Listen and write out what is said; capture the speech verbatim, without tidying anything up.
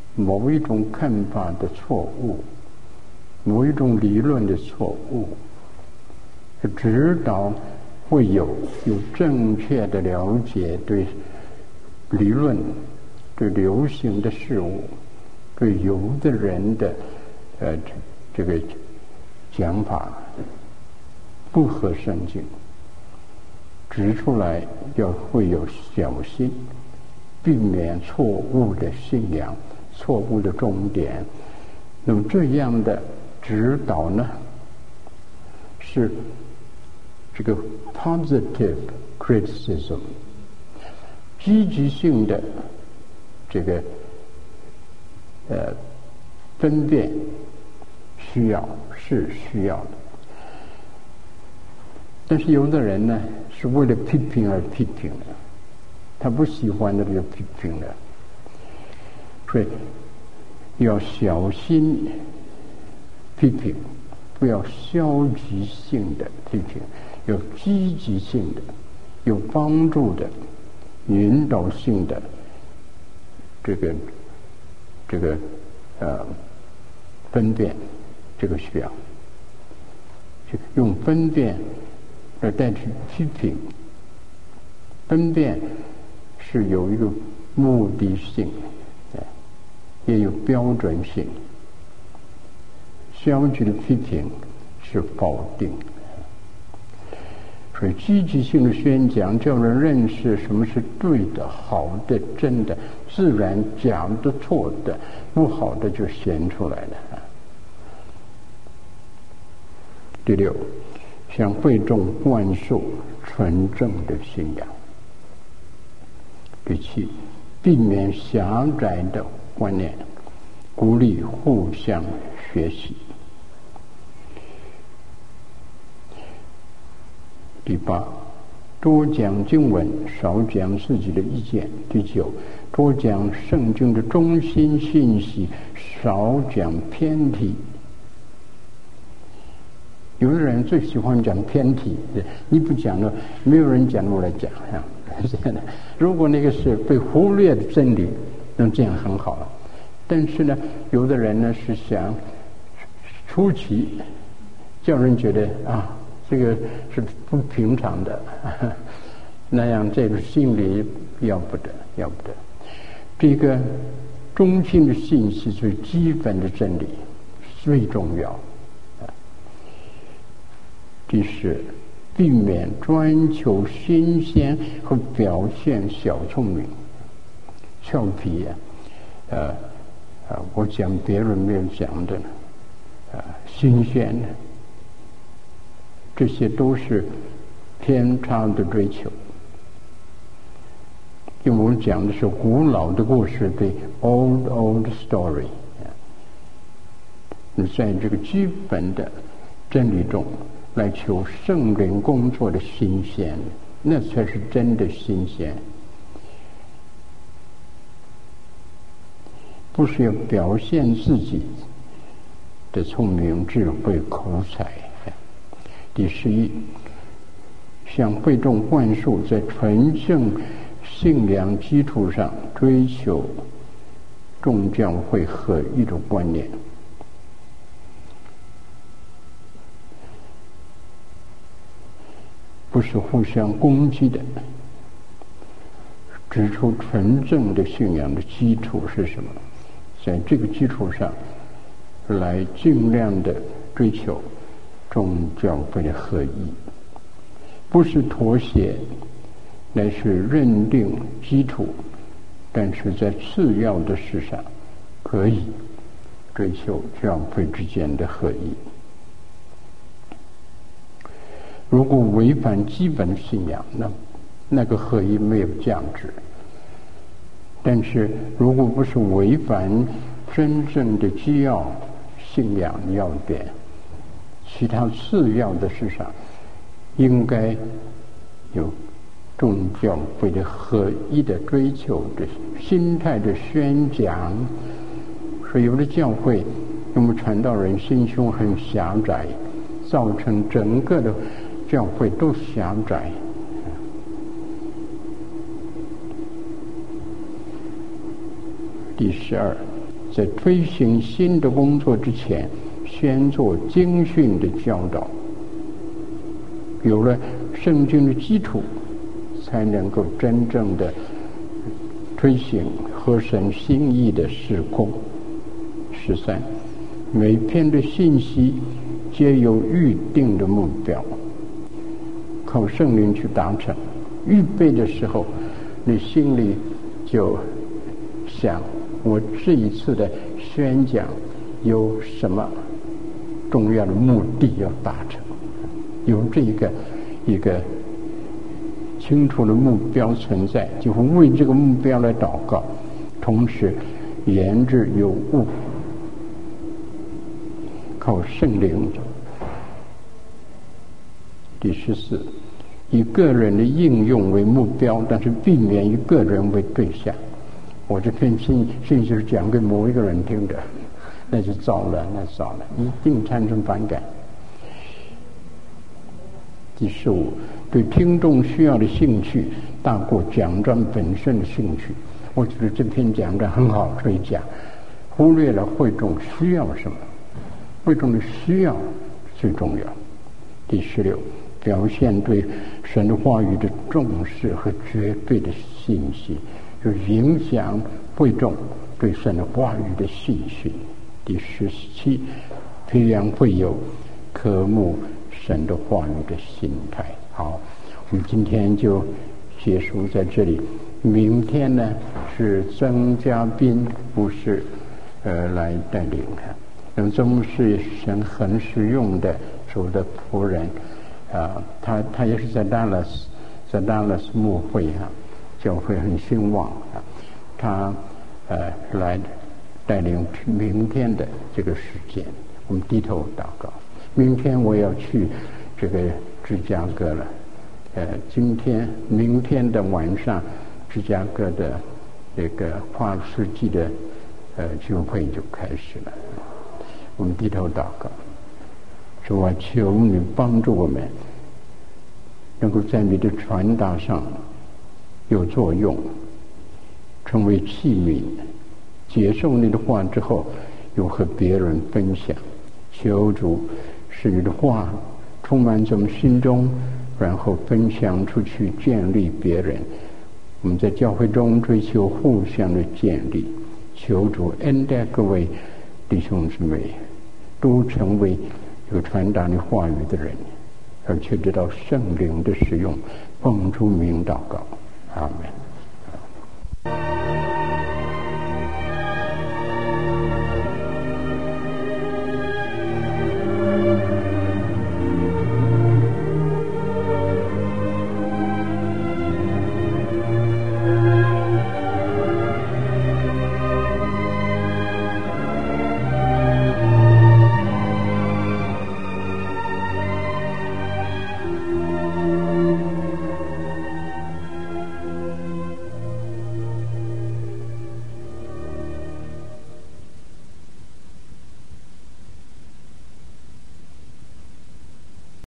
某一种看法的错误，某一种理论的错误，直到会有有正确的了解对理论、对流行的事物、对有的人的呃这个讲法不合圣经，指出来要会有小心，避免错误的信仰、错误的重点。那么这样的指导呢，是这个 positive criticism， 积极性的这个呃分辨需要是需要的。但是有的人呢，是为了批评而批评的，他不喜欢的就批评了，所以要小心批评，不要消极性的批评，有积极性的、有帮助的、引导性的这个这个呃分辨，这个需要就用分辨来代替批评。分辨是有一个目的性，也有标准性。消极的批评是否定，所以积极性的宣讲叫人认识什么是对的、好的、真的，自然假的、错的、不好的就显出来了。第六，向会众灌输纯正的信仰。第七，避免狭窄的观念，鼓励互相学习。第八，多讲经文，少讲自己的意见。第九，多讲圣经的中心信息，少讲偏题。有的人最喜欢讲偏题，你不讲了，没有人讲我来讲啊。如果那个是被忽略的真理，那这样很好了。但是呢，有的人呢是想出奇，叫人觉得啊，这个是不平常的，那样这个心里要不得，要不得。这个中心的信息最基本的真理最重要。第十，避免专求新鲜和表现小聪明、俏皮啊，呃，呃，我讲别人没有讲的，呃，新鲜的，这些都是偏差的追求。因为我们讲的是古老的故事，对 old old story。你在这个基本的真理中来求圣灵工作的新鲜，那才是真的新鲜。不是要表现自己的聪明、智慧、口才。第十一，向会众灌输在纯正信仰基础上追求众教会合一的观念。不是互相攻击的，指出纯正的信仰的基础是什么，在这个基础上来尽量的追求众教会的合一，不是妥协，乃是认定基础，但是在次要的事上可以追求教会之间的合一。如果违反基本信仰，那那个合一没有价值。但是如果不是违反真正的基要信仰要点，其他次要的事上应该有众教会的合一的追求的心态的宣讲。所以有的教会因为传道人心胸很狭窄，造成整个的教会都狭窄。第十二， 在推行新的工作之前，先做经训的教导。有了圣经的基础，才能够真正的推行合神心意的事工。十三，每篇的信息皆有预定的目标，靠圣灵去达成。预备的时候，你心里就想，我这一次的宣讲有什么重要的目的要达成，有这一个一个清楚的目标存在，就会为这个目标来祷告，同时言之有物，靠圣灵。第十四，以个人的应用为目标，但是避免以个人为对象。我这篇信信息是讲给某一个人听的，那就糟了，那糟了，一定产生反感。第十五，对听众需要的兴趣大过讲章本身的兴趣。我觉得这篇讲章很好，可以讲，忽略了会众需要什么，会众的需要最重要。第十六，表现对神的话语的重视和绝对的信心，就影响会众对神的话语的信心。第十七，培养会友渴慕神的话语的心态。好，我们今天就结束在这里。明天呢是曾嘉宾不是呃来带领的，那么曾是神很实用的主的仆人啊，他他也是在 Dallas 在 Dallas 牧会啊，教会很兴旺啊，他呃来带领明天的这个时间，我们低头祷告。明天我要去这个芝加哥了，呃，今天明天的晚上，芝加哥的这个跨世纪的呃聚会就开始了。我们低头祷告，主啊，求你帮助我们，能够在你的传达上有作用，成为器皿，接受你的话之后，又和别人分享。求主使你的话充满在我们心中，然后分享出去，建立别人。我们在教会中追求互相的建立，求主恩待各位弟兄姊妹，都成为有传达你话语的人，而且知道圣灵的使用，奉主名祷告，阿们。